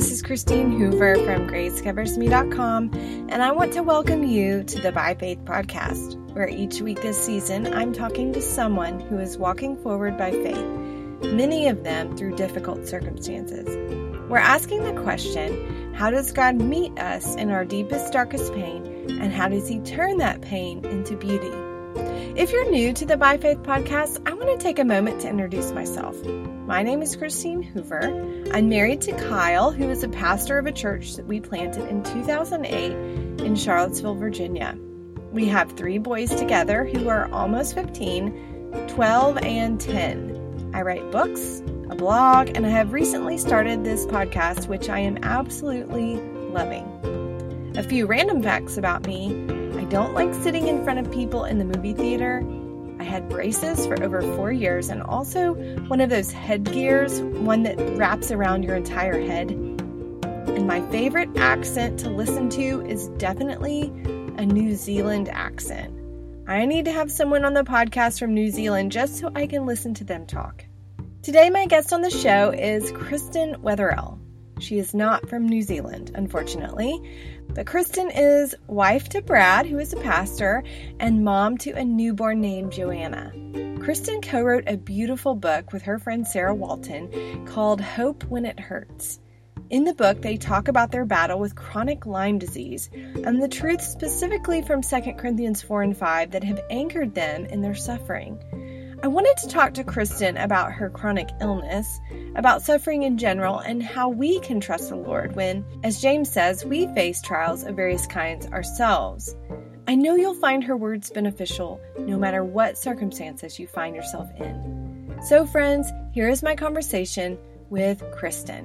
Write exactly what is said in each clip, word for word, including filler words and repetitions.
this is Christine Hoover from grace covers me dot com, and I want to welcome you to the By Faith podcast, where each week this season I'm talking to someone who is walking forward by faith, many of them through difficult circumstances. We're asking the question, how does God meet us in our deepest, darkest pain, and how does He turn that pain into beauty? If you're new to the By Faith podcast, I want to take a moment to introduce myself. My name is Christine Hoover. I'm married to Kyle, who is a pastor of a church that we planted in two thousand eight in Charlottesville, Virginia. We have three boys together who are almost fifteen, twelve, and ten. I write books, a blog, and I have recently started this podcast, which I am absolutely loving. A few random facts about me. I don't like sitting in front of people in the movie theater. I had braces for over four years and also one of those headgears, one that wraps around your entire head. And my favorite accent to listen to is definitely a New Zealand accent. I need to have someone on the podcast from New Zealand just so I can listen to them talk. Today, my guest on the show is Kristen Wetherell. She is not from New Zealand, unfortunately, but Kristen is wife to Brad, who is a pastor, and mom to a newborn named Joanna. Kristen co-wrote a beautiful book with her friend Sarah Walton called Hope When It Hurts. In the book, they talk about their battle with chronic Lyme disease and the truths specifically from Second Corinthians four and five that have anchored them in their suffering. I wanted to talk to Kristen about her chronic illness, about suffering in general, and how we can trust the Lord when, as James says, we face trials of various kinds ourselves. I know you'll find her words beneficial no matter what circumstances you find yourself in. So friends, here is my conversation with Kristen.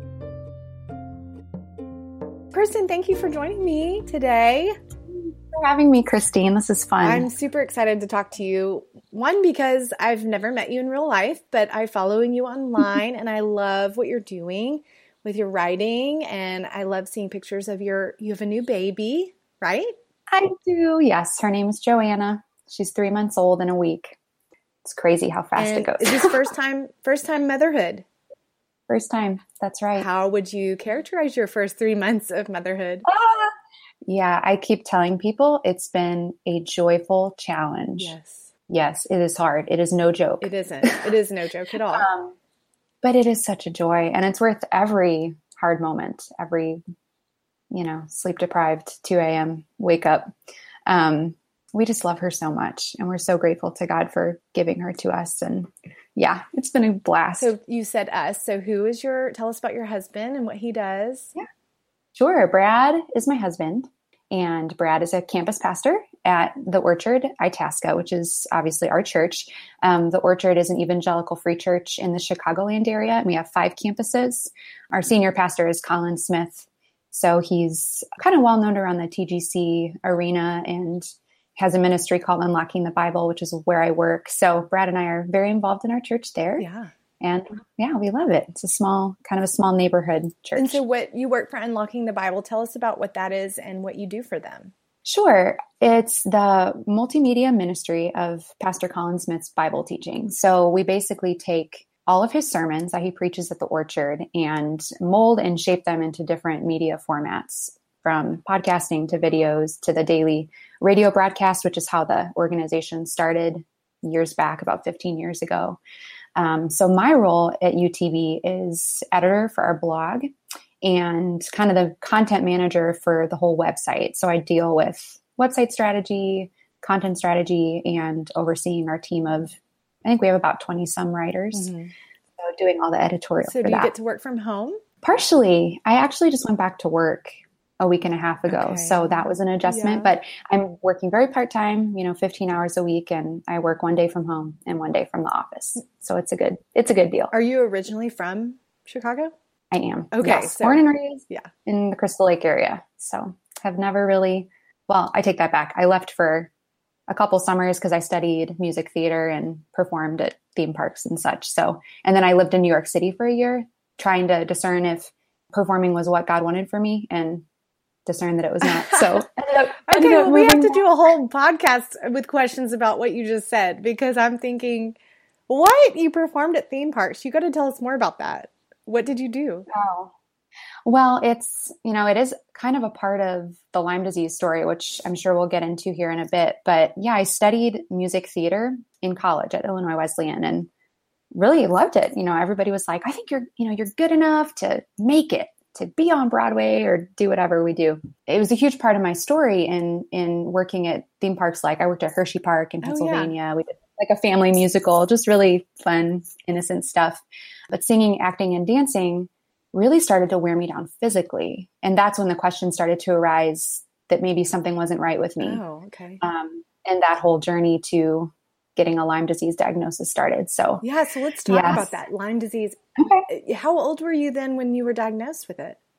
Kristen, thank you for joining me today. For having me, Christine. This is fun. I'm super excited to talk to you. One, because I've never met you in real life, but I'm following you online and I love what you're doing with your writing, and I love seeing pictures of your, you have a new baby, right? I do, yes. Her name is Joanna. She's three months old in a week. It's crazy how fast and it goes. Is this first time, first time motherhood? First time. That's right. How would you characterize your first three months of motherhood? Ah! Yeah, I keep telling people it's been a joyful challenge. Yes. Yes, it is hard. It is no joke. It isn't. It is no joke at all. um, but it is such a joy, and it's worth every hard moment, every, you know, sleep deprived, two a.m. wake up. Um, we just love her so much, and we're so grateful to God for giving her to us. And yeah, it's been a blast. So you said us. So who is your, tell us about your husband and what he does. Yeah, sure. Brad is my husband, and Brad is a campus pastor at the Orchard, Itasca, which is obviously our church. Um, the Orchard is an evangelical free church in the Chicagoland area, and we have five campuses. Our senior pastor is Colin Smith. So he's kind of well known around the T G C arena and has a ministry called Unlocking the Bible, which is where I work. So Brad and I are very involved in our church there. Yeah. And yeah, we love it. It's a small, kind of a small neighborhood church. And so what you work for Unlocking the Bible, tell us about what that is and what you do for them. Sure. It's the multimedia ministry of Pastor Colin Smith's Bible teaching. So we basically take all of his sermons that he preaches at the Orchard and mold and shape them into different media formats, from podcasting to videos to the daily radio broadcast, which is how the organization started years back, about fifteen years ago. Um, so my role at U T B is editor for our blog and kind of the content manager for the whole website. So I deal with website strategy, content strategy, and overseeing our team of, I think we have about twenty some writers. Mm-hmm. So doing all the editorial. So for do you that. get to work from home? Partially. I actually just went back to work a week and a half ago. Okay. So that was an adjustment, yeah. But I'm working very part-time, you know, fifteen hours a week, and I work one day from home and one day from the office. So it's a good, it's a good deal. Are you originally from Chicago? I am. Okay. Yes. So, born and raised yeah. in the Crystal Lake area. So have never really, well, I take that back. I left for a couple summers because I studied music theater and performed at theme parks and such. So, and then I lived in New York City for a year, trying to discern if performing was what God wanted for me, and discern that it was not. So okay, well, we have to do a whole podcast with questions about what you just said, because I'm thinking, what? You performed at theme parks. You got to tell us more about that. What did you do? Oh, Well, it's, you know, it is kind of a part of the Lyme disease story, which I'm sure we'll get into here in a bit. But yeah, I studied music theater in college at Illinois Wesleyan and really loved it. You know, everybody was like, I think you're, you know, you're good enough to make it, to be on Broadway or do whatever we do. It was a huge part of my story in, in working at theme parks. Like I worked at Hershey Park in Pennsylvania. Oh, yeah. We did like a family musical, just really fun, innocent stuff. But singing, acting, and dancing really started to wear me down physically. And that's when the question started to arise that maybe something wasn't right with me. Oh, okay. Um, and that whole journey to getting a Lyme disease diagnosis started. So yeah, so let's talk yes. about that Lyme disease. Okay. How old were you then when you were diagnosed with it?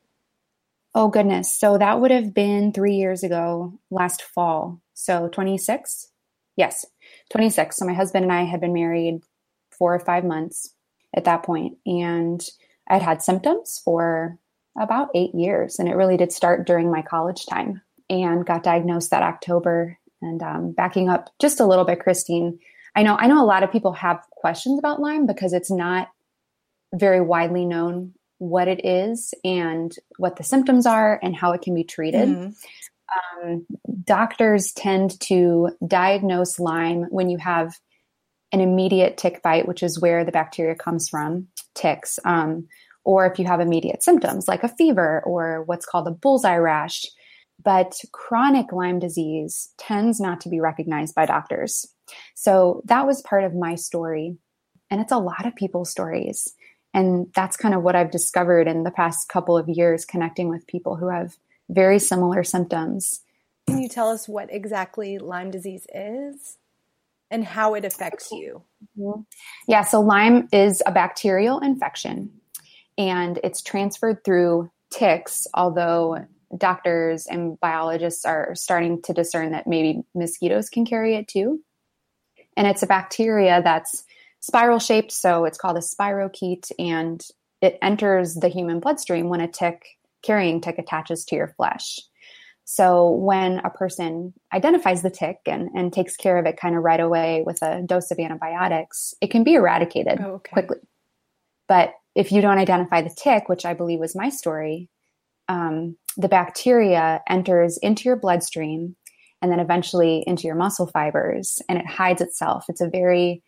Oh goodness. So that would have been three years ago, last fall. So twenty-six. Yes, twenty-six. So my husband and I had been married four or five months at that point, and I'd had symptoms for about eight years. And it really did start during my college time, and got diagnosed that October. And um, backing up just a little bit, Christine, I know, I know a lot of people have questions about Lyme because it's not very widely known what it is and what the symptoms are and how it can be treated. Mm-hmm. Um, doctors tend to diagnose Lyme when you have an immediate tick bite, which is where the bacteria comes from, ticks, um, or if you have immediate symptoms like a fever or what's called a bullseye rash. But chronic Lyme disease tends not to be recognized by doctors. So that was part of my story. And it's a lot of people's stories. And that's kind of what I've discovered in the past couple of years, connecting with people who have very similar symptoms. Can you tell us what exactly Lyme disease is and how it affects you? Mm-hmm. Yeah, so Lyme is a bacterial infection, and it's transferred through ticks, although doctors and biologists are starting to discern that maybe mosquitoes can carry it too. And it's a bacteria that's spiral shaped. So it's called a spirochete, and it enters the human bloodstream when a tick, carrying tick, attaches to your flesh. So when a person identifies the tick and, and takes care of it kind of right away with a dose of antibiotics, it can be eradicated oh, okay. quickly. But if you don't identify the tick, which I believe was my story, um, the bacteria enters into your bloodstream and then eventually into your muscle fibers, and it hides itself. It's a very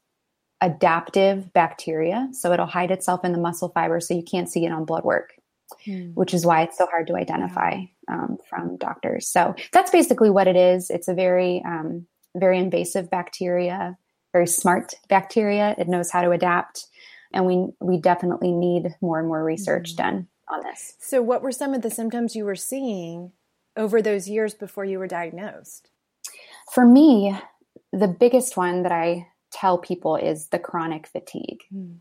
adaptive bacteria. So it'll hide itself in the muscle fiber so you can't see it on blood work, hmm. which is why it's so hard to identify um, from doctors. So that's basically what it is. It's a very, um, very invasive bacteria, very smart bacteria. It knows how to adapt. And we, we definitely need more and more research hmm. done on this. So what were some of the symptoms you were seeing over those years before you were diagnosed? For me, the biggest one that I tell people is the chronic fatigue. Mm.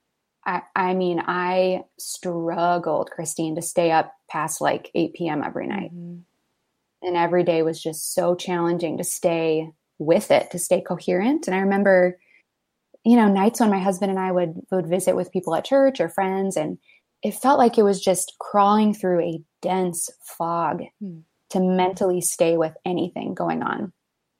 I, I mean, I struggled, Christine, to stay up past like eight p.m. every night. Mm-hmm. And every day was just so challenging to stay with it, to stay coherent. And I remember, you know, nights when my husband and I would, would visit with people at church or friends, and it felt like it was just crawling through a dense fog mm. to mentally stay with anything going on.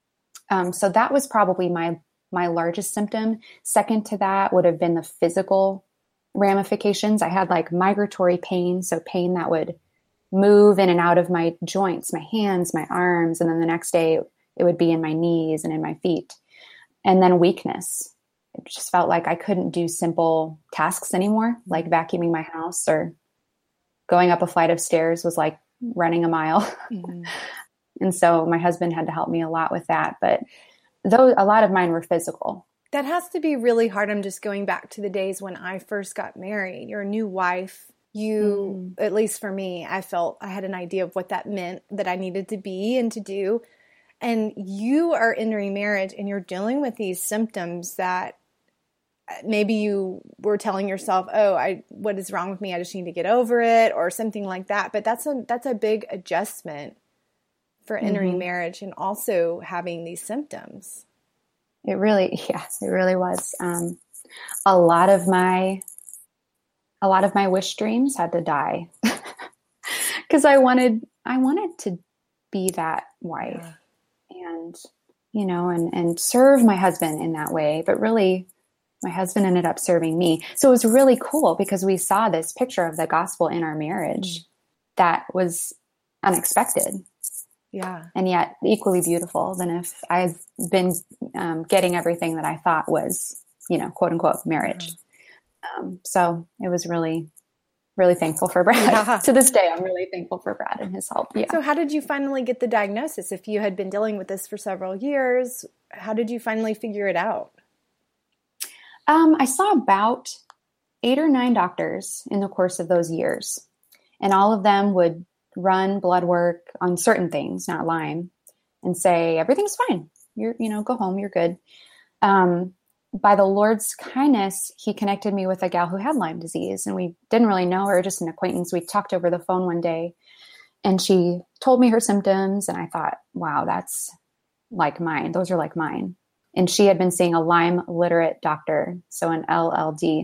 Um, so that was probably my my largest symptom. Second to that would have been the physical ramifications. I had like migratory pain, so pain that would move in and out of my joints, my hands, my arms, and then the next day it would be in my knees and in my feet. And then weakness. It just felt like I couldn't do simple tasks anymore, like vacuuming my house or going up a flight of stairs was like running a mile. Mm-hmm. And so my husband had to help me a lot with that. But though a lot of mine were physical. That has to be really hard. I'm just going back to the days when I first got married. You're a new wife. You, mm. at least for me, I felt I had an idea of what that meant, that I needed to be and to do. And you are entering marriage and you're dealing with these symptoms that maybe you were telling yourself, oh, I, what is wrong with me? I just need to get over it or something like that. But that's a, that's a big adjustment for entering mm-hmm. marriage and also having these symptoms. It really, yes, it really was. Um, a lot of my, a lot of my wish dreams had to die because I wanted, I wanted to be that wife yeah. and, you know, and, and serve my husband in that way. But really My husband ended up serving me. So it was really cool because we saw this picture of the gospel in our marriage that was unexpected. Yeah. And yet equally beautiful than if I had been um, getting everything that I thought was, you know, quote unquote marriage. Mm-hmm. Um, so it was really, really thankful for Brad. Yeah. To this day, I'm really thankful for Brad and his help. Yeah. So how did you finally get the diagnosis? If you had been dealing with this for several years, how did you finally figure it out? Um, I saw about eight or nine doctors in the course of those years, and all of them would run blood work on certain things, not Lyme, and say, everything's fine. You're, you know, go home, you're good. Um, by the Lord's kindness, he connected me with a gal who had Lyme disease, and we didn't really know her, just an acquaintance. We talked over the phone one day, and she told me her symptoms, and I thought, wow, that's like mine. Those are like mine. And she had been seeing a Lyme literate doctor, so an L L D,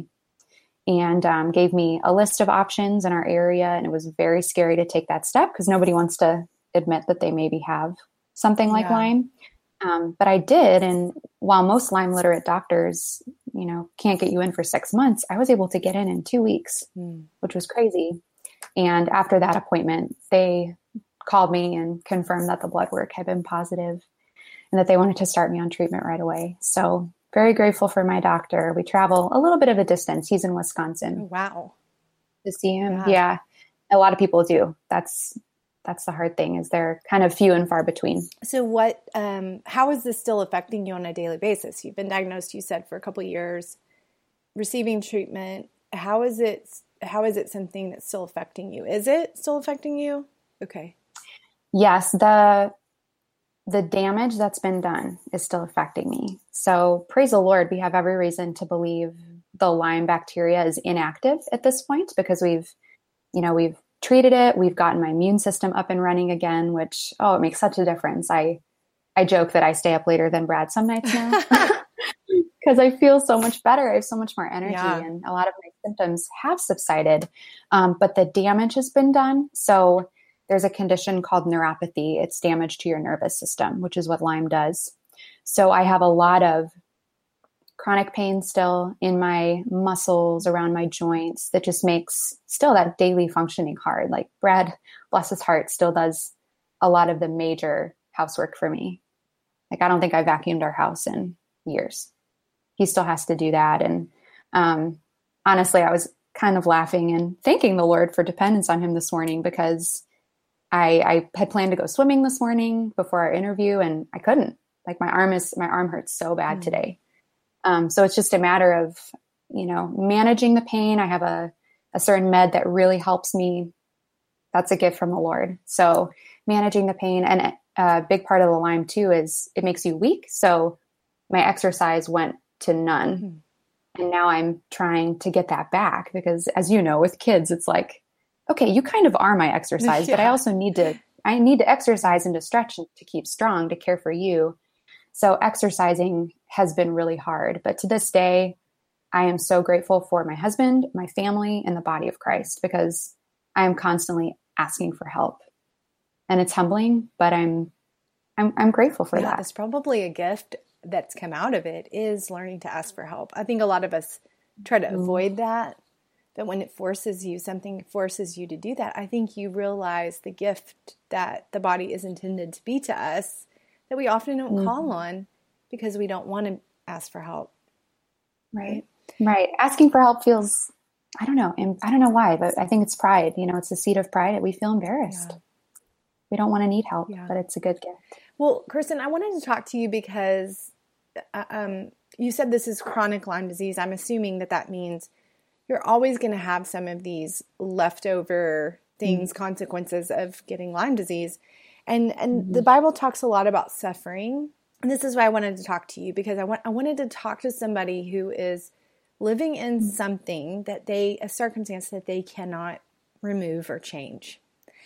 and um, gave me a list of options in our area. And it was very scary to take that step because nobody wants to admit that they maybe have something like yeah. Lyme. Um, but I did. And while most Lyme literate doctors, you know, can't get you in for six months, I was able to get in in two weeks, mm. which was crazy. And after that appointment, they called me and confirmed that the blood work had been positive and that they wanted to start me on treatment right away. So very grateful for my doctor. We travel a little bit of a distance. He's in Wisconsin. Oh, wow. To see him. Yeah. yeah. A lot of people do. That's, that's the hard thing, is they're kind of few and far between. So what, um, how is this still affecting you on a daily basis? You've been diagnosed, you said, for a couple of years, receiving treatment. How is it, how is it something that's still affecting you? Is it still affecting you? Okay. Yes. The, the damage that's been done is still affecting me. So praise the Lord, we have every reason to believe the Lyme bacteria is inactive at this point because we've, you know, we've treated it. We've gotten my immune system up and running again, which, oh, it makes such a difference. I, I joke that I stay up later than Brad some nights now because I feel so much better. I have so much more energy yeah. and a lot of my symptoms have subsided. Um, but the damage has been done. So there's a condition called neuropathy. It's damage to your nervous system, which is what Lyme does. So I have a lot of chronic pain still in my muscles, around my joints, that just makes still that daily functioning hard. Like Brad, bless his heart, still does a lot of the major housework for me. Like I don't think I vacuumed our house in years. He still has to do that. And um, honestly, I was kind of laughing and thanking the Lord for dependence on him this morning because I, I had planned to go swimming this morning before our interview and I couldn't. Like my arm is, my arm hurts so bad mm. today. Um, so it's just a matter of, you know, managing the pain. I have a, a certain med that really helps me. That's a gift from the Lord. So managing the pain, and a big part of the Lyme too is it makes you weak. So my exercise went to none. Mm. And now I'm trying to get that back because, as you know, with kids, it's like, okay, you kind of are my exercise, yeah. but I also need to, I need to exercise and to stretch and to keep strong, to care for you. So exercising has been really hard, but to this day, I am so grateful for my husband, my family, and the body of Christ because I am constantly asking for help, and it's humbling, but I'm, I'm, I'm grateful for yeah, that. It's probably a gift that's come out of it is learning to ask for help. I think a lot of us try to mm. avoid that. But when it forces you, something forces you to do that, I think you realize the gift that the body is intended to be to us that we often don't mm-hmm. call on because we don't want to ask for help. Right. Right. Asking for help feels, I don't know, I don't know why, but I think it's pride. You know, it's the seed of pride that we feel embarrassed. Yeah. We don't want to need help, yeah. but it's a good gift. Well, Kristen, I wanted to talk to you because um, you said this is chronic Lyme disease. I'm assuming that that means you're always going to have some of these leftover things, mm-hmm. consequences of getting Lyme disease. And and mm-hmm. the Bible talks a lot about suffering. And this is why I wanted to talk to you, because I want I wanted to talk to somebody who is living in mm-hmm. something that they, a circumstance that they cannot remove or change.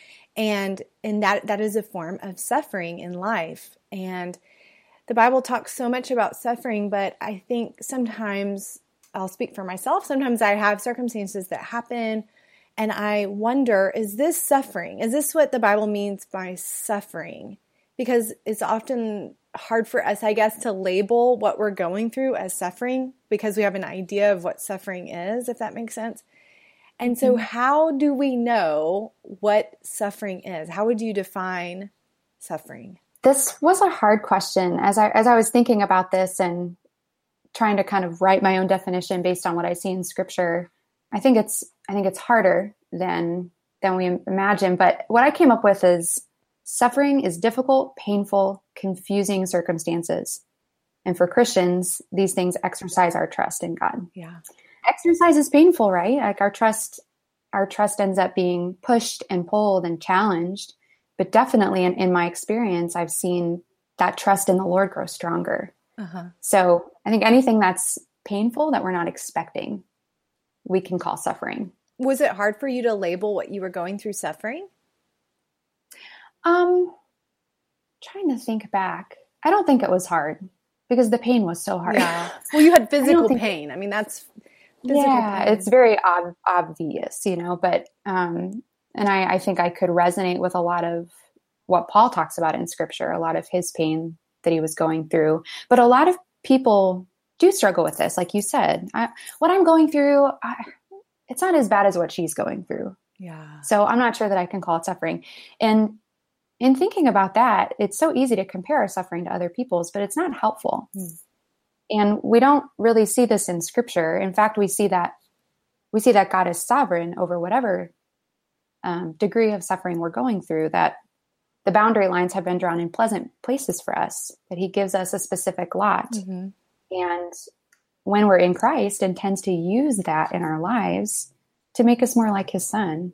And and that that is a form of suffering in life. And the Bible talks so much about suffering, but I think sometimes, I'll speak for myself, sometimes I have circumstances that happen and I wonder, is this suffering? Is this what the Bible means by suffering? Because it's often hard for us, I guess, to label what we're going through as suffering because we have an idea of what suffering is, if that makes sense. And so Mm-hmm. how do we know what suffering is? How would you define suffering? This was a hard question as I as I was thinking about this and trying to kind of write my own definition based on what I see in scripture. I think it's I think it's harder than than we imagine. But what I came up with is suffering is difficult, painful, confusing circumstances. And for Christians, these things exercise our trust in God. Yeah. Exercise is painful, right? Like our trust, our trust ends up being pushed and pulled and challenged. But definitely in, in my experience, I've seen that trust in the Lord grow stronger. Uh-huh. So I think anything that's painful that we're not expecting, we can call suffering. Was it hard for you to label what you were going through suffering? Um, trying to think back. I don't think it was hard because the pain was so hard. Yeah. Well, you had physical think- pain. I mean, that's physical yeah, pain. it's very ob- obvious, you know, but, um, and I, I think I could resonate with a lot of what Paul talks about in scripture, a lot of his pain that he was going through. But a lot of people do struggle with this. Like you said, I, what I'm going through, I, it's not as bad as what she's going through. Yeah. So I'm not sure that I can call it suffering. And in thinking about that, it's so easy to compare our suffering to other people's, but it's not helpful. Mm. And we don't really see this in scripture. In fact, we see that we see that God is sovereign over whatever um, degree of suffering we're going through, that the boundary lines have been drawn in pleasant places for us, that he gives us a specific lot. Mm-hmm. And when we're in Christ, intends to use that in our lives to make us more like his son.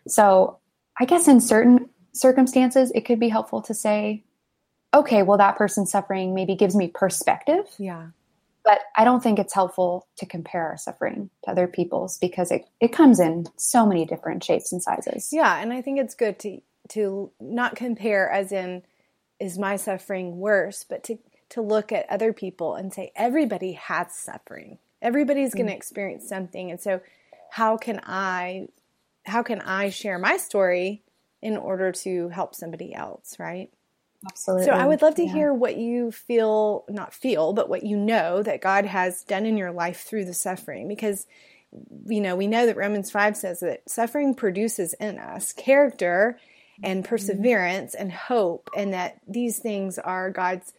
So I guess in certain circumstances, it could be helpful to say, okay, well, that person's suffering maybe gives me perspective. Yeah. But I don't think it's helpful to compare our suffering to other people's because it, it comes in so many different shapes and sizes. Yeah. And I think it's good to, to not compare as in, is my suffering worse, but to, to look at other people and say, everybody has suffering. Everybody's mm-hmm. going to experience something. And so how can I, how can I share my story in order to help somebody else? Right. Absolutely. So I would love to yeah. hear what you feel, not feel, but what you know that God has done in your life through the suffering. Because, you know, we know that Romans five says that suffering produces in us character and perseverance mm-hmm. and hope, and that these things are God's,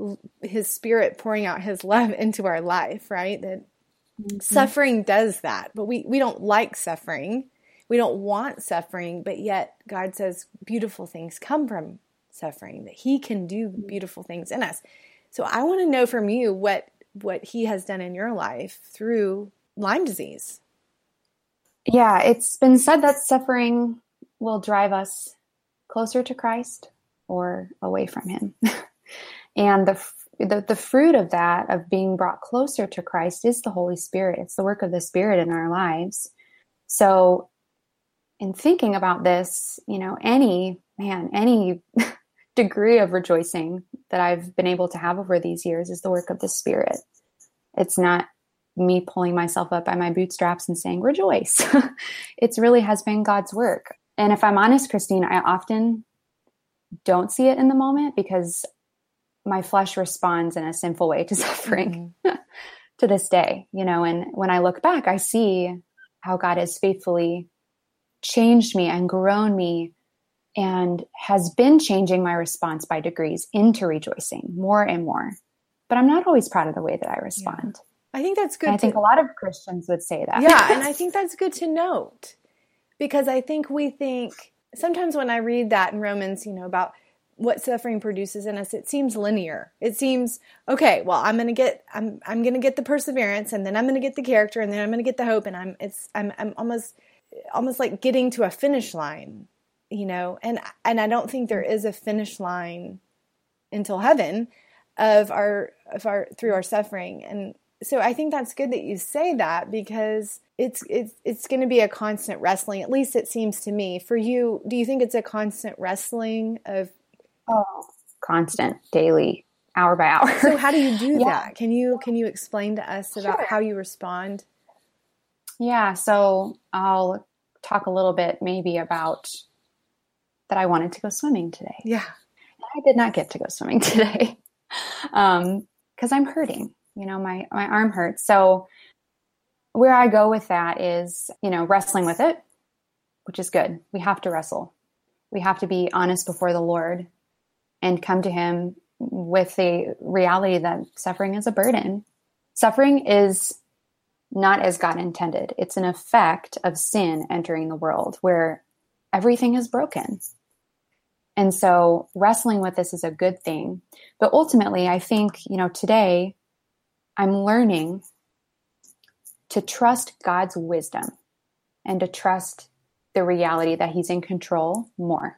his spirit pouring out his love into our life, right? That mm-hmm. suffering does that, but we, we don't like suffering. We don't want suffering, but yet God says beautiful things come from suffering, that he can do beautiful things in us. So I want to know from you what what he has done in your life through Lyme disease. Yeah, it's been said that suffering will drive us closer to Christ or away from him. And the, the the fruit of that, of being brought closer to Christ, is the Holy Spirit. It's the work of the Spirit in our lives. So in thinking about this, you know, any, man, any degree of rejoicing that I've been able to have over these years is the work of the Spirit. It's not me pulling myself up by my bootstraps and saying, rejoice. It really has been God's work. And if I'm honest, Christine, I often don't see it in the moment because my flesh responds in a sinful way to suffering mm-hmm. to this day, you know, and when I look back, I see how God has faithfully changed me and grown me and has been changing my response by degrees into rejoicing more and more. But I'm not always proud of the way that I respond. Yeah. I think that's good. And I to, think a lot of Christians would say that. Yeah, and I think that's good to note, because I think we think, sometimes when I read that in Romans, you know, about what suffering produces in us, it seems linear. It seems, okay, well, I'm going to get, I'm, I'm going to get the perseverance, and then I'm going to get the character, and then I'm going to get the hope, and I'm, it's, I'm, I'm almost, almost like getting to a finish line, you know, and, and I don't think there is a finish line until heaven of our, of our, through our suffering. And so I think that's good that you say that, because it's, it's, it's going to be a constant wrestling. At least it seems to me. For you, do you think it's a constant wrestling of, Oh, constant, daily, hour by hour. So how do you do yeah. that? Can you can you explain to us about Sure. how you respond? Yeah, so I'll talk a little bit maybe about that I wanted to go swimming today. Yeah. I did not get to go swimming today. um, because I'm hurting. You know, my, my arm hurts. So where I go with that is, you know, wrestling with it, which is good. We have to wrestle. We have to be honest before the Lord and come to him with the reality that suffering is a burden. Suffering is not as God intended. It's an effect of sin entering the world where everything is broken. And so wrestling with this is a good thing. But ultimately, I think, you know, today I'm learning to trust God's wisdom and to trust the reality that he's in control more.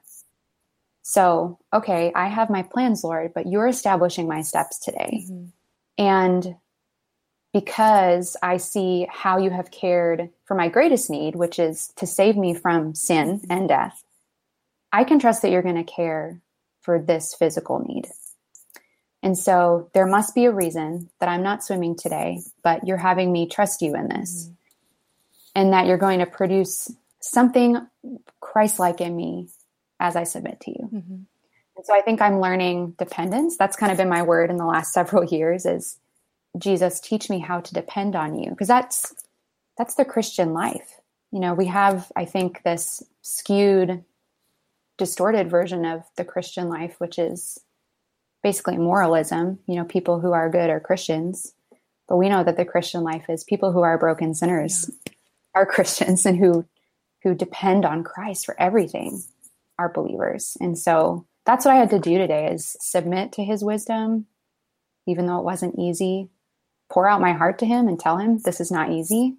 So, okay, I have my plans, Lord, but you're establishing my steps today. Mm-hmm. And because I see how you have cared for my greatest need, which is to save me from sin and death, I can trust that you're going to care for this physical need. And so there must be a reason that I'm not swimming today, but you're having me trust you in this, mm-hmm. and that you're going to produce something Christ-like in me as I submit to you. Mm-hmm. And so I think I'm learning dependence. That's kind of been my word in the last several years is, Jesus, teach me how to depend on you. Because that's, that's the Christian life. You know, we have, I think, this skewed, distorted version of the Christian life, which is basically moralism. You know, people who are good are Christians, but we know that the Christian life is people who are broken sinners yeah. are Christians, and who, who depend on Christ for everything are believers. And so that's what I had to do today, is submit to his wisdom, even though it wasn't easy, pour out my heart to him and tell him this is not easy.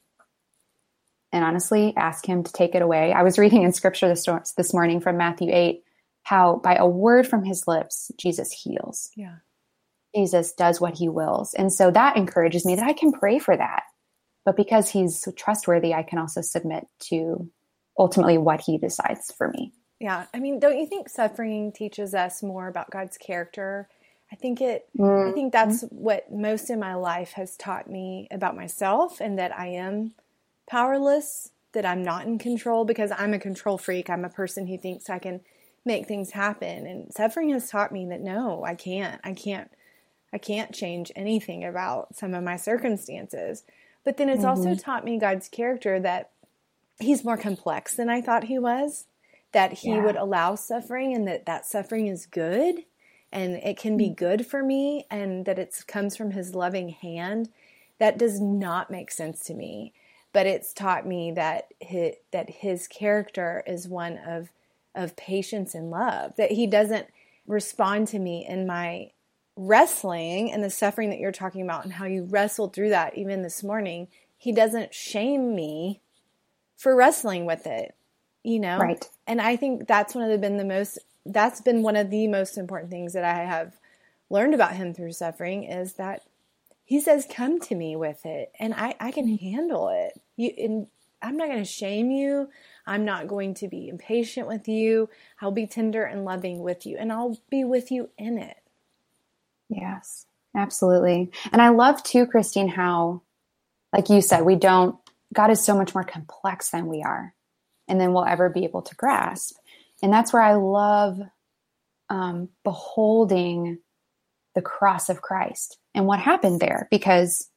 And honestly, ask him to take it away. I was reading in scripture this, this morning from Matthew eight, how by a word from his lips, Jesus heals. Yeah. Jesus does what he wills. And so that encourages me that I can pray for that. But because he's trustworthy, I can also submit to ultimately what he decides for me. Yeah. I mean, don't you think suffering teaches us more about God's character? I think it, mm-hmm. I think that's what most of my life has taught me about myself, and that I am powerless, that I'm not in control, because I'm a control freak. I'm a person who thinks I can make things happen. And suffering has taught me that no, I can't, I can't, I can't change anything about some of my circumstances. But then it's mm-hmm. also taught me God's character, that he's more complex than I thought he was, that he yeah. would allow suffering, and that that suffering is good, and it can be good for me, and that it comes from his loving hand. That does not make sense to me, but it's taught me that his, that his character is one of of patience and love, that he doesn't respond to me in my wrestling and the suffering that you're talking about, and how you wrestled through that even this morning. He doesn't shame me for wrestling with it, you know? Right. And I think that's one of the, been the most, that's been one of the most important things that I have learned about him through suffering, is that he says, come to me with it, and I, I can handle it. You, and I'm not going to shame you. I'm not going to be impatient with you. I'll be tender and loving with you, and I'll be with you in it. Yes, absolutely. And I love too, Christine, how, like you said, we don't, God is so much more complex than we are, and then we'll ever be able to grasp. And that's where I love um, beholding the cross of Christ and what happened there, because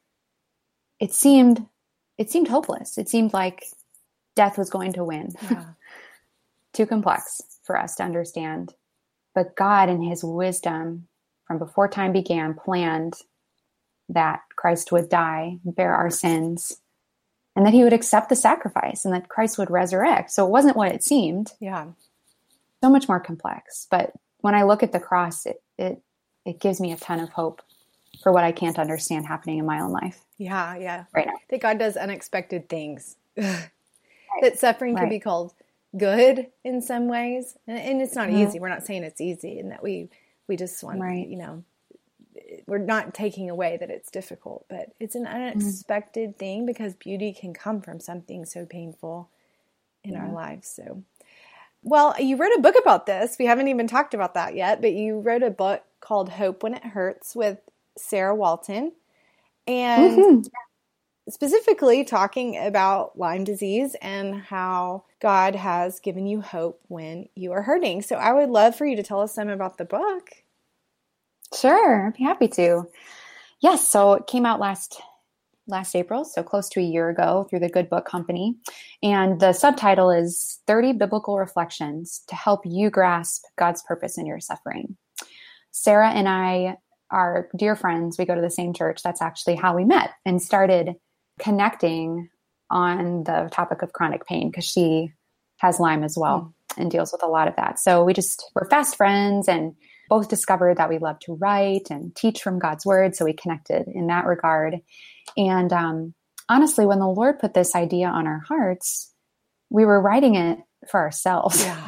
it seemed, it seemed hopeless. It seemed like death was going to win. Yeah. Too complex for us to understand. But God, in his wisdom, from before time began, planned that Christ would die, bear our sins, and that he would accept the sacrifice, and that Christ would resurrect. So it wasn't what it seemed. Yeah. So much more complex. But when I look at the cross, it, it, it gives me a ton of hope for what I can't understand happening in my own life. Yeah, yeah. Right now. That God does unexpected things. Right. That suffering right. can be called good in some ways. And, and it's not mm-hmm. easy. We're not saying it's easy, and that we, we just want, right. you know, we're not taking away that it's difficult, but it's an unexpected mm-hmm. thing, because beauty can come from something so painful in mm-hmm. our lives. So, well, you wrote a book about this. We haven't even talked about that yet, but you wrote a book called Hope When It Hurts with Sarah Walton, and mm-hmm. specifically talking about Lyme disease and how God has given you hope when you are hurting. So I would love for you to tell us some about the book. Sure, I'd be happy to. Yes, so it came out last last April, so close to a year ago through the Good Book Company. And the subtitle is thirty Biblical Reflections to Help You Grasp God's Purpose in Your Suffering. Sarah and I are dear friends. We go to the same church. That's actually how we met and started connecting on the topic of chronic pain because she has Lyme as well mm. and deals with a lot of that. So we just were fast friends and both discovered that we love to write and teach from God's word. So we connected in that regard. And um, honestly, when the Lord put this idea on our hearts, we were writing it for ourselves. Yeah.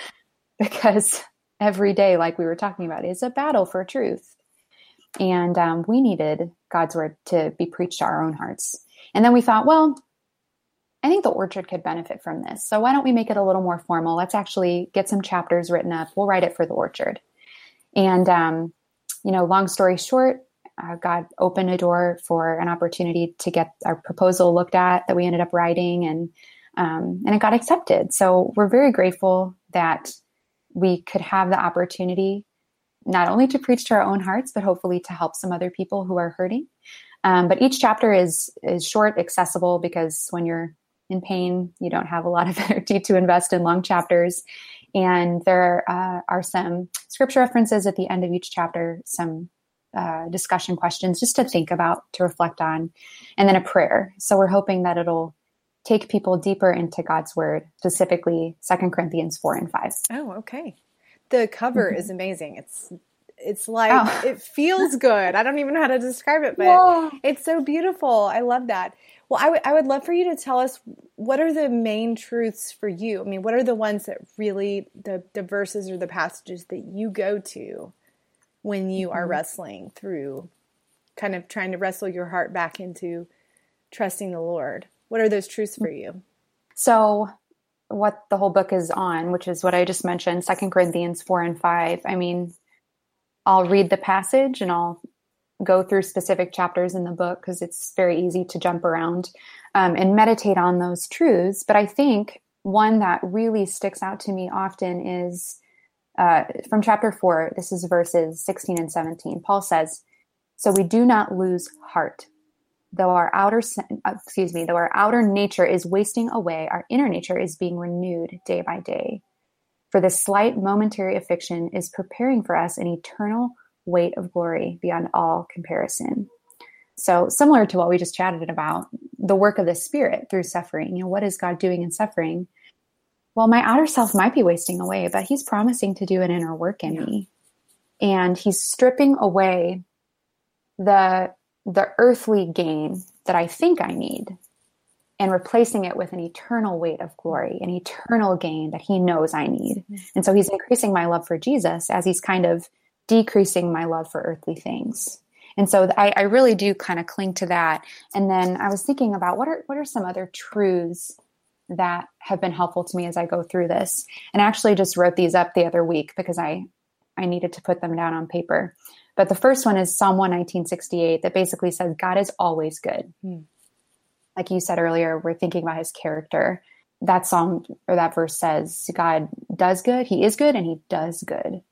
Because every day, like we were talking about, is a battle for truth. And um, we needed God's word to be preached to our own hearts. And then we thought, well, I think the Orchard could benefit from this. So why don't we make it a little more formal? Let's actually get some chapters written up. We'll write it for the Orchard. And, um, you know, long story short, uh, God opened a door for an opportunity to get our proposal looked at that we ended up writing, and um, and it got accepted. So we're very grateful that we could have the opportunity not only to preach to our own hearts, but hopefully to help some other people who are hurting. Um, but each chapter is is short, accessible, because when you're in pain, you don't have a lot of energy to invest in long chapters. And there uh, are some scripture references at the end of each chapter, some uh, discussion questions just to think about, to reflect on, and then a prayer. So we're hoping that it'll take people deeper into God's word, specifically Second Corinthians four and five. Oh, okay. The cover mm-hmm. is amazing. It's it's like, oh. It feels good. I don't even know how to describe it, but yeah. It's so beautiful. I love that. Well, I, w- I would love for you to tell us, what are the main truths for you? I mean, what are the ones that really, the, the verses or the passages that you go to when you mm-hmm. are wrestling through, kind of trying to wrestle your heart back into trusting the Lord? What are those truths for you? So what the whole book is on, which is what I just mentioned, Second Corinthians four and five. I mean, I'll read the passage and I'll go through specific chapters in the book because it's very easy to jump around um, and meditate on those truths. But I think one that really sticks out to me often is uh, from chapter four. This is verses sixteen and seventeen. Paul says, "So we do not lose heart. Though our outer, excuse me, though our outer nature is wasting away, our inner nature is being renewed day by day. For this slight momentary affliction is preparing for us an eternal weight of glory beyond all comparison." So similar to what we just chatted about, the work of the Spirit through suffering. You know, what is God doing in suffering? Well, my outer self might be wasting away, but he's promising to do an inner work in yeah. me. And he's stripping away the the earthly gain that I think I need and replacing it with an eternal weight of glory, an eternal gain that he knows I need. Mm-hmm. And so he's increasing my love for Jesus as he's kind of decreasing my love for earthly things. And so I, I really do kind of cling to that. And then I was thinking about what are what are some other truths that have been helpful to me as I go through this. And I actually just wrote these up the other week because I, I needed to put them down on paper. But the first one is Psalm one nineteen sixty-eight that basically says, God is always good. Hmm. Like you said earlier, we're thinking about his character. That psalm or that verse says God does good, he is good, and he does good.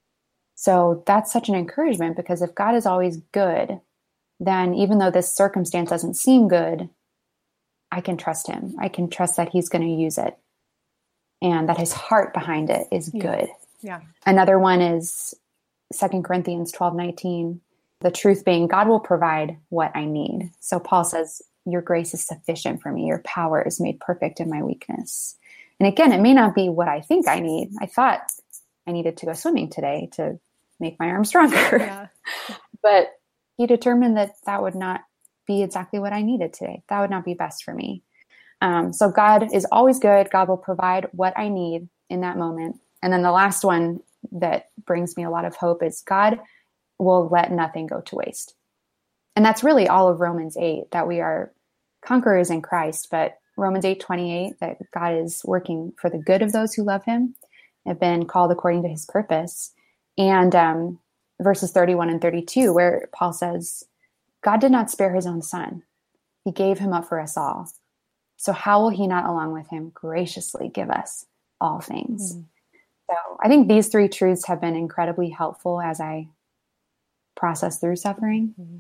So that's such an encouragement, because if God is always good, then even though this circumstance doesn't seem good, I can trust him. I can trust that he's going to use it and that his heart behind it is yeah. good. Yeah. Another one is Second Corinthians twelve nineteen, the truth being God will provide what I need. So Paul says, your grace is sufficient for me. Your power is made perfect in my weakness. And again, it may not be what I think I need. I thought I needed to go swimming today to make my arm stronger. Yeah. But he determined that that would not be exactly what I needed today. That would not be best for me. Um, so God is always good. God will provide what I need in that moment. And then the last one that brings me a lot of hope is God will let nothing go to waste. And that's really all of Romans eight, that we are conquerors in Christ. But Romans eight twenty-eight, that God is working for the good of those who love him, have been called according to his purpose. And um, verses thirty-one and thirty-two, where Paul says, God did not spare his own son. He gave him up for us all. So how will he not, along with him, graciously give us all things? Mm. So I think these three truths have been incredibly helpful as I process through suffering. Mm-hmm.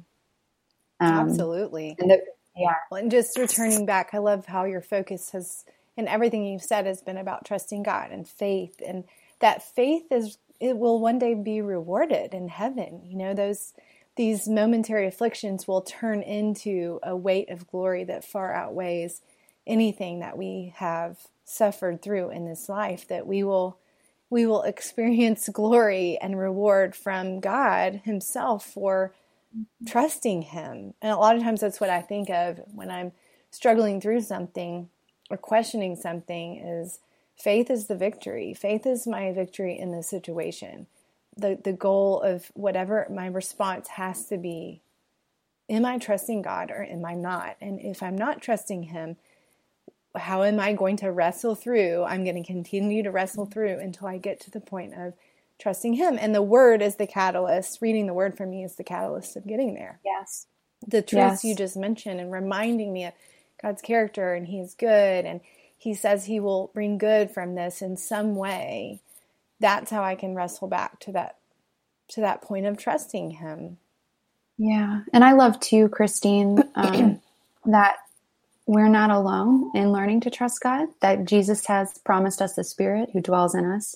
Um, Absolutely. And the, yeah. Well, and just returning back, I love how your focus has, and everything you've said has been about trusting God and faith, and that faith is, it will one day be rewarded in heaven. You know, those, these momentary afflictions will turn into a weight of glory that far outweighs anything that we have suffered through in this life, that we will, we will experience glory and reward from God himself for trusting him. And a lot of times that's what I think of when I'm struggling through something or questioning something, is faith is the victory. Faith is my victory in this situation. The the goal of whatever my response has to be, am I trusting God or am I not? And if I'm not trusting him, how am I going to wrestle through? I'm going to continue to wrestle through until I get to the point of trusting him. And the word is the catalyst. Reading the word for me is the catalyst of getting there. Yes. The Yes. truths you just mentioned and reminding me of God's character, and he is good, and he says he will bring good from this in some way. That's how I can wrestle back to that, to that point of trusting him. Yeah. And I love too, Christine, um, that we're not alone in learning to trust God, that Jesus has promised us the Spirit who dwells in us.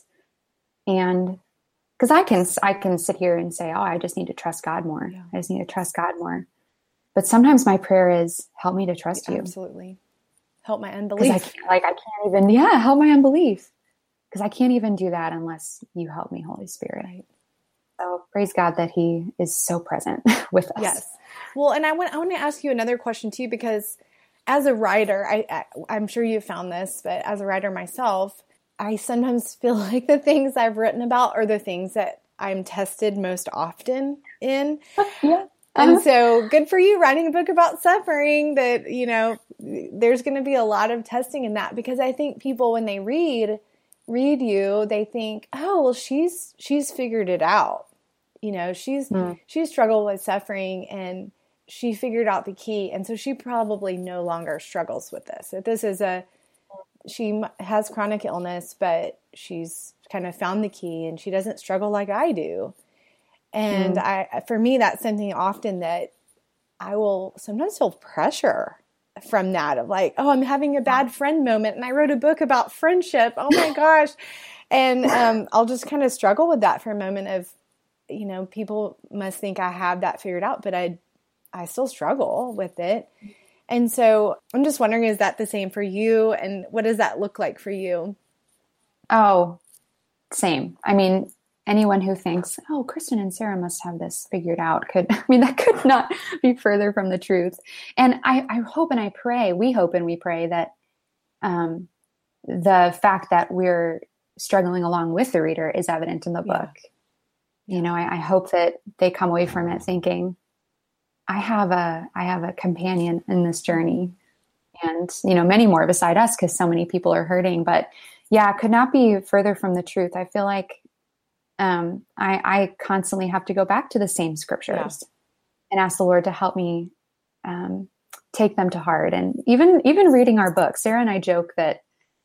And because I can, I can sit here and say, oh, I just need to trust God more. Yeah. I just need to trust God more. But sometimes my prayer is, help me to trust you. Absolutely. Help my Because unbelief. I can't, like, I can't even, yeah, help my unbelief. Because I can't even do that unless you help me, Holy Spirit. Right. So praise God that he is so present with us. Yes. Well, and I want, I want to ask you another question too, because as a writer, I, I, I'm sure you've found this, but as a writer myself, I sometimes feel like the things I've written about are the things that I'm tested most often in. Yeah. And Uh-huh. so good for you writing a book about suffering, that, you know, there's going to be a lot of testing in that, because I think people, when they read, read you, they think, oh, well, she's, she's figured it out. You know, she's, Mm. she struggled with suffering and she figured out the key. And so she probably no longer struggles with this. That this is a, she has chronic illness, but she's kind of found the key and she doesn't struggle like I do. And Mm. I, for me, that's something often that I will sometimes feel pressure from that, of like, oh, I'm having a bad friend moment and I wrote a book about friendship. Oh my gosh. And um, I'll just kind of struggle with that for a moment of, you know, people must think I have that figured out, but I, I still struggle with it. And so I'm just wondering, is that the same for you? And what does that look like for you? Oh, same. I mean, anyone who thinks, oh, Kristen and Sarah must have this figured out could, I mean, that could not be further from the truth. And I, I hope and I pray, we hope and we pray that um, the fact that we're struggling along with the reader is evident in the Yeah. book. You know, I, I hope that they come away from it thinking, I have a, I have a companion in this journey, and, you know, many more beside us, because so many people are hurting. But yeah, it could not be further from the truth. I feel like um, I, I constantly have to go back to the same scriptures and ask the Lord to help me um, take them to heart. And even, even reading our book, Sarah and I joke that,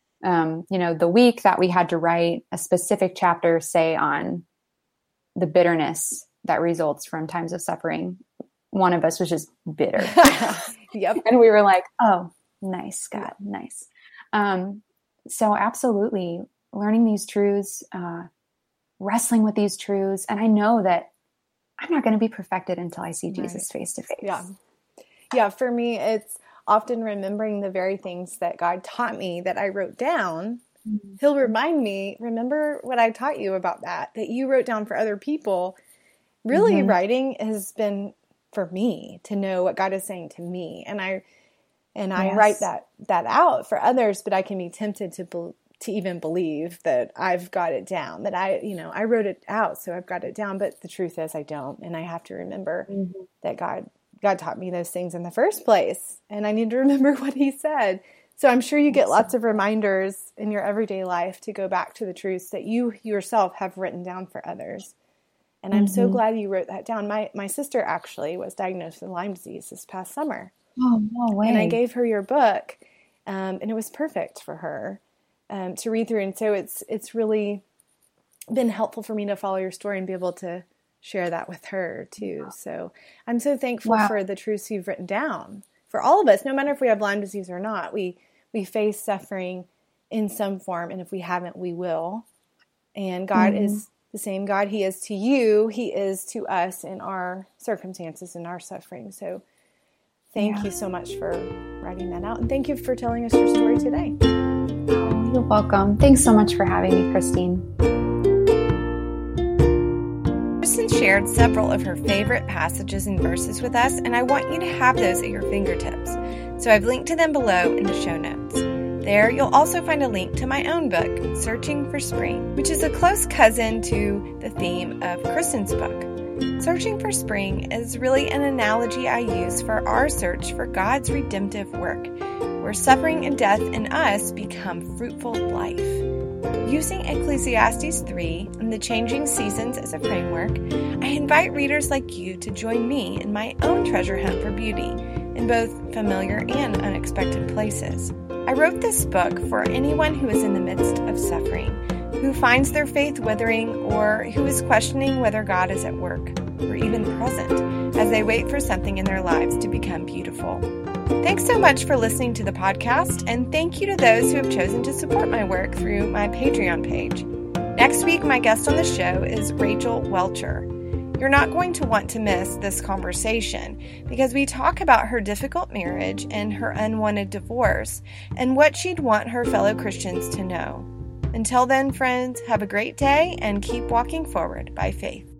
um, you know, the week that we had to write a specific chapter, say on the bitterness that results from times of suffering, one of us was just bitter. Yep. And we were like, oh, nice, God, nice. Um, so absolutely learning these truths, uh, wrestling with these truths. And I know that I'm not going to be perfected until I see Jesus face to face. Yeah. Yeah. For me, it's often remembering the very things that God taught me that I wrote down. Mm-hmm. He'll remind me, remember what I taught you about that, that you wrote down for other people. Really, mm-hmm. writing has been for me to know what God is saying to me. And I, and I yes. write that, that out for others, but I can be tempted to, be, to even believe that I've got it down, that I, you know, I wrote it out, so I've got it down. But the truth is I don't. And I have to remember mm-hmm. that God, God taught me those things in the first place. And I need to remember what he said. So I'm sure you get lots of reminders in your everyday life to go back to the truths that you yourself have written down for others. And I'm mm-hmm. so glad you wrote that down. My my sister actually was diagnosed with Lyme disease this past summer. Oh, no way. And I gave her your book, um, and it was perfect for her um, to read through. And so it's it's really been helpful for me to follow your story and be able to share that with her too. So I'm so thankful Wow. for the truths you've written down for all of us, no matter if we have Lyme disease or not. We we face suffering in some form, and if we haven't, we will. And God mm-hmm. is the same God He is to you, He is to us in our circumstances and our suffering. So thank yeah. you so much for writing that out, and thank you for telling us your story today. Oh, you're welcome. Thanks so much for having me, Christine. Kristen shared several of her favorite passages and verses with us, and I want you to have those at your fingertips. So I've linked to them below in the show notes. There, you'll also find a link to my own book, Searching for Spring, which is a close cousin to the theme of Kristen's book. Searching for Spring is really an analogy I use for our search for God's redemptive work, where suffering and death in us become fruitful life. Using Ecclesiastes three and the changing seasons as a framework, I invite readers like you to join me in my own treasure hunt for beauty in both familiar and unexpected places. I wrote this book for anyone who is in the midst of suffering, who finds their faith withering, or who is questioning whether God is at work, or even present, as they wait for something in their lives to become beautiful. Thanks so much for listening to the podcast, and thank you to those who have chosen to support my work through my Patreon page. Next week, my guest on the show is Rachel Welcher. You're not going to want to miss this conversation because we talk about her difficult marriage and her unwanted divorce and what she'd want her fellow Christians to know. Until then, friends, have a great day and keep walking forward by faith.